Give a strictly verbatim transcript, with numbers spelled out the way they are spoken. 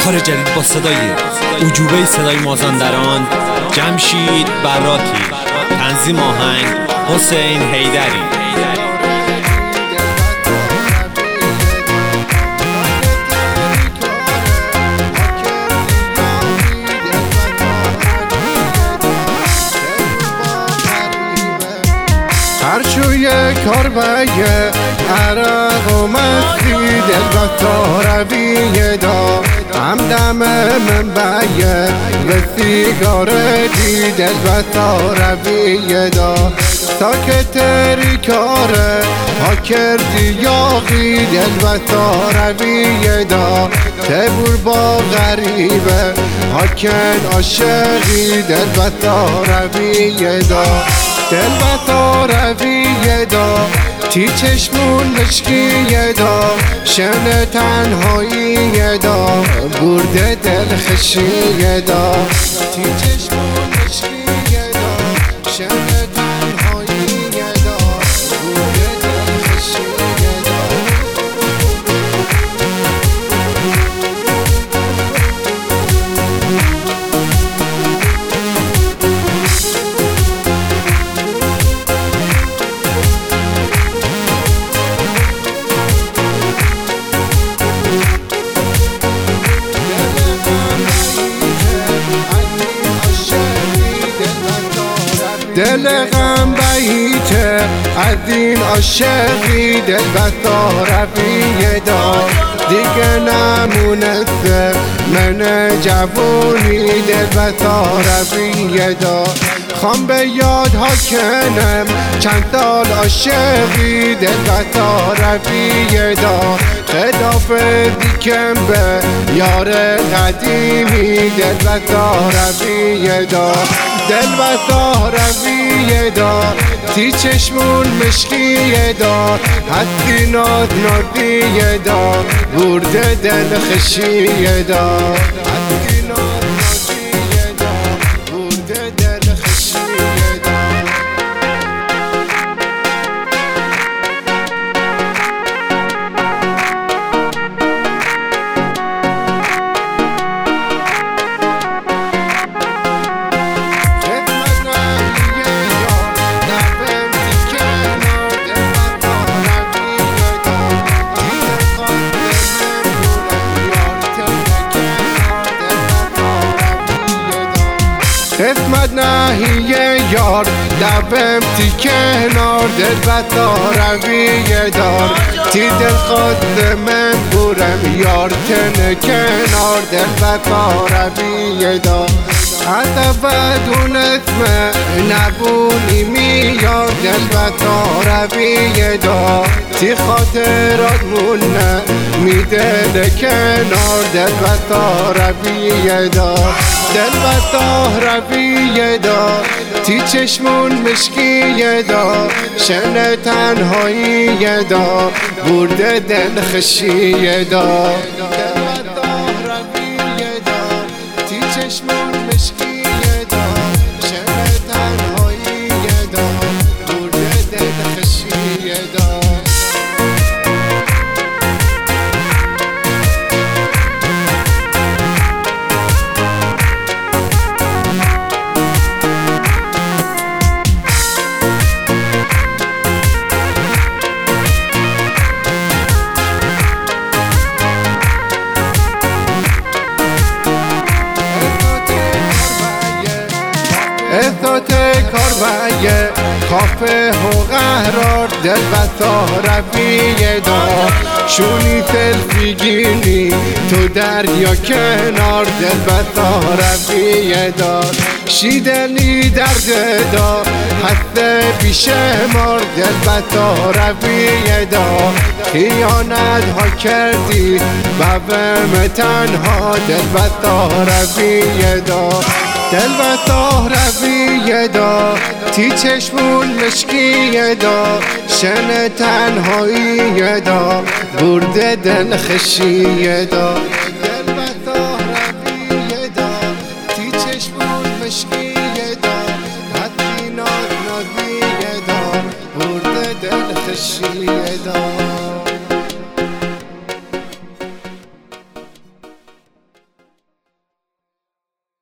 کار جدید با صدای عجوبه صدای مازندران، جمشید براتی. تنظیم آهنگ حسین حیدری. هرچوی کار بگه عرق و مستی دلبتا رویه دا همدم من بگه به سیگار دی دلبتا رویه دا ساکتری کاره ها کردی یاقی دلبتا رویه دا تبور با غریبه هاکن عاشقی دلبتا رویه دا دلبتا رویه دا تی چشمون مشکیه دا شن تنهاییه دا برده دل خشیه دا تی چشمون مشکیه دا شن تنهاییه دا برده دل خشیه دا. دل غم بیته از این عاشقی دلبتا رویه دار دیگه نمونسته من جوونی دلبتا رویه دار خوام به یادها کنم چند سال عاشقی دلبتا رویه دار خلاف دیکم به یار قدیمی دلبتا رویه دار دلبتا رویه دار تی چشمون مشکیه دار حتی ناد نادیه دار برده دل خشیه دار حتی ناد نادیه دار برده دل خشیه دار. قسمت نهیه یار لبم تی کنار دلبتا رویه دار تی دل خود من برم یار تن کنار دلبتا رویه دار حتی بدون اسم نبونی میاد دلبتا رویه دار تی خاطرات مونه میده کنار دلبتا رویه دار دلبتا رویه دار تی چشمون مشکیه دار شن تنهاییه دار برده دل خشیه دار دلبتا رویه دار تی چشمون مشکیه دار شن تنهاییه دار برده دل خشیه دار. احساس کار بگه کافه و قهرار دلبتا رویه دار شونی سلفی گیری تو دریا کنار دلبتا رویه دار شیدنی درد دار حتی بیشمار دلبتا رویه دار خیانت ها کردی ببم تنها دلبتا رویه دار دلبتا رویه دار تی چشمون مشکیه دار شن تنهاییه دار برده دل خشیه دار